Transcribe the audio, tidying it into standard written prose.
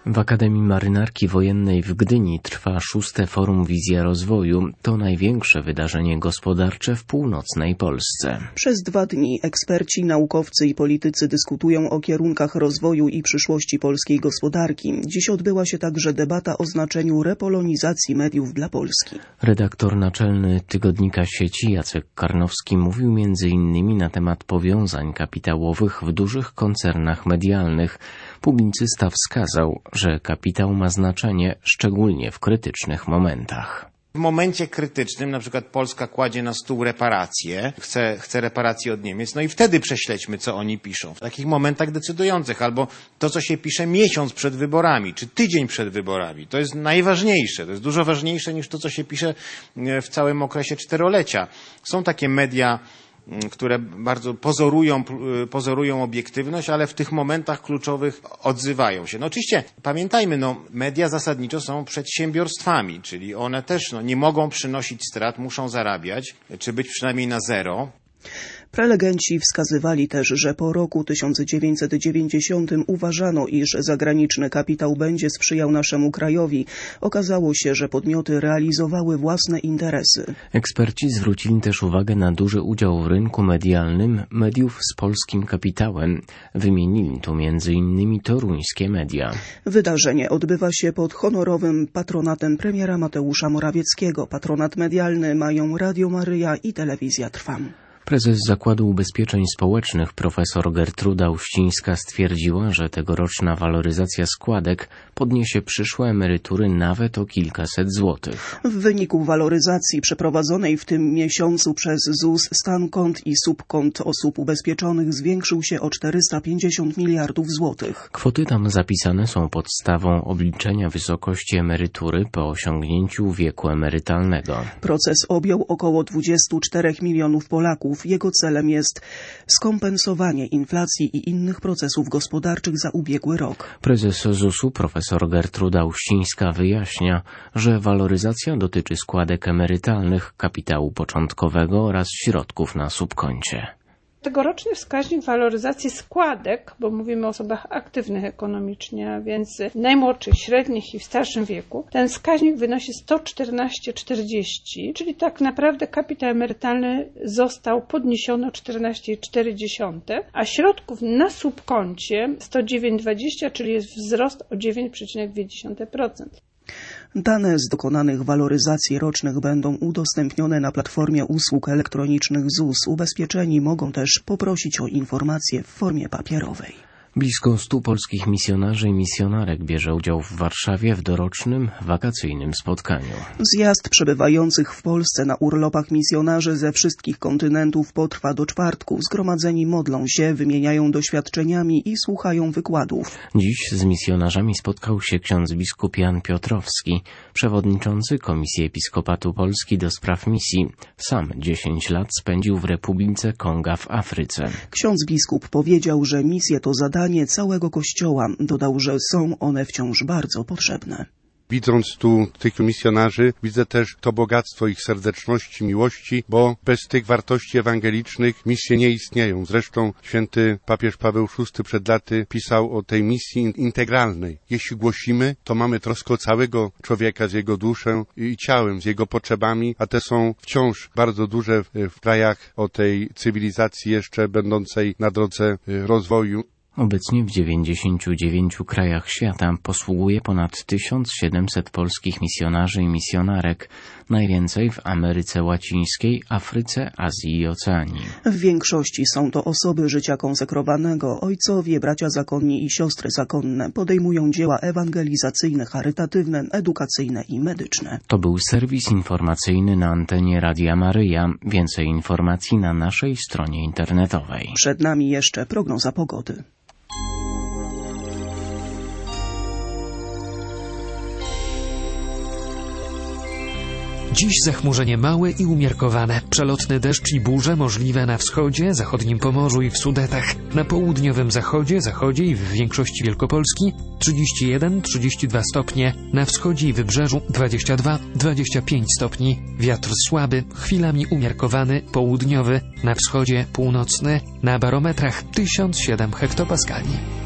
W Akademii Marynarki Wojennej w Gdyni trwa 6. Forum Wizja Rozwoju. To największe wydarzenie gospodarcze w północnej Polsce. Przez 2 dni eksperci, naukowcy i politycy dyskutują o kierunkach rozwoju i przyszłości polskiej gospodarki. Dziś odbyła się także debata o znaczeniu repolonizacji mediów dla Polski. Redaktor naczelny tygodnika Sieci Jacek Karnowski mówił m.in. na temat powiązań kapitałowych w dużych koncernach medialnych. Publicysta wskazał, że kapitał ma znaczenie szczególnie w krytycznych momentach. W momencie krytycznym, na przykład Polska kładzie na stół reparacje, chce reparacji od Niemiec, no i wtedy prześledźmy, co oni piszą. W takich momentach decydujących, albo to, co się pisze miesiąc przed wyborami, czy tydzień przed wyborami, to jest najważniejsze, to jest dużo ważniejsze niż to, co się pisze w całym okresie 4-lecia. Są takie media, które bardzo pozorują obiektywność, ale w tych momentach kluczowych odzywają się. No oczywiście, pamiętajmy, media zasadniczo są przedsiębiorstwami, czyli one też nie mogą przynosić strat, muszą zarabiać, czy być przynajmniej na zero. Prelegenci wskazywali też, że po roku 1990 uważano, iż zagraniczny kapitał będzie sprzyjał naszemu krajowi. Okazało się, że podmioty realizowały własne interesy. Eksperci zwrócili też uwagę na duży udział w rynku medialnym mediów z polskim kapitałem. Wymienili tu m.in. toruńskie media. Wydarzenie odbywa się pod honorowym patronatem premiera Mateusza Morawieckiego. Patronat medialny mają Radio Maryja i Telewizja Trwam. Prezes Zakładu Ubezpieczeń Społecznych profesor Gertruda Uścińska stwierdziła, że tegoroczna waloryzacja składek podniesie przyszłe emerytury nawet o kilkaset złotych. W wyniku waloryzacji przeprowadzonej w tym miesiącu przez ZUS stan kont i subkont osób ubezpieczonych zwiększył się o 450 miliardów złotych. Kwoty tam zapisane są podstawą obliczenia wysokości emerytury po osiągnięciu wieku emerytalnego. Proces objął około 24 milionów Polaków. Jego celem jest skompensowanie inflacji i innych procesów gospodarczych za ubiegły rok. Prezes ZUS-u profesor Gertruda Uścińska wyjaśnia, że waloryzacja dotyczy składek emerytalnych, kapitału początkowego oraz środków na subkoncie. Tegoroczny wskaźnik waloryzacji składek, bo mówimy o osobach aktywnych ekonomicznie, a więc najmłodszych, średnich i w starszym wieku, ten wskaźnik wynosi 114,40, czyli tak naprawdę kapitał emerytalny został podniesiony o 14,4, a środków na subkoncie 109,20, czyli jest wzrost o 9,2%. Dane z dokonanych waloryzacji rocznych będą udostępnione na platformie usług elektronicznych ZUS. Ubezpieczeni mogą też poprosić o informacje w formie papierowej. Blisko 100 polskich misjonarzy i misjonarek bierze udział w Warszawie w dorocznym, wakacyjnym spotkaniu. Zjazd przebywających w Polsce na urlopach misjonarzy ze wszystkich kontynentów potrwa do czwartku. Zgromadzeni modlą się, wymieniają doświadczeniami i słuchają wykładów. Dziś z misjonarzami spotkał się ksiądz biskup Jan Piotrowski, przewodniczący Komisji Episkopatu Polski do spraw misji. Sam 10 lat spędził w Republice Konga w Afryce. Ksiądz biskup powiedział, że misje to zadanie całego Kościoła. Dodał, że są one wciąż bardzo potrzebne. Widząc tu tych misjonarzy, widzę też to bogactwo ich serdeczności, miłości, bo bez tych wartości ewangelicznych misje nie istnieją. Zresztą święty papież Paweł VI przed laty pisał o tej misji integralnej. Jeśli głosimy, to mamy troskę o całego człowieka z jego duszą i ciałem, z jego potrzebami, a te są wciąż bardzo duże w krajach o tej cywilizacji jeszcze będącej na drodze rozwoju. Obecnie w 99 krajach świata posługuje ponad 1700 polskich misjonarzy i misjonarek, najwięcej w Ameryce Łacińskiej, Afryce, Azji i Oceanii. W większości są to osoby życia konsekrowanego. Ojcowie, bracia zakonni i siostry zakonne podejmują dzieła ewangelizacyjne, charytatywne, edukacyjne i medyczne. To był serwis informacyjny na antenie Radia Maryja. Więcej informacji na naszej stronie internetowej. Przed nami jeszcze prognoza pogody. Dziś zachmurzenie małe i umiarkowane. Przelotny deszcz i burze możliwe na wschodzie, zachodnim Pomorzu i w Sudetach. Na południowym zachodzie i w większości Wielkopolski 31-32 stopnie. Na wschodzie i wybrzeżu 22-25 stopni. Wiatr słaby, chwilami umiarkowany, południowy. Na wschodzie północny. Na barometrach 1007 hektopaskali.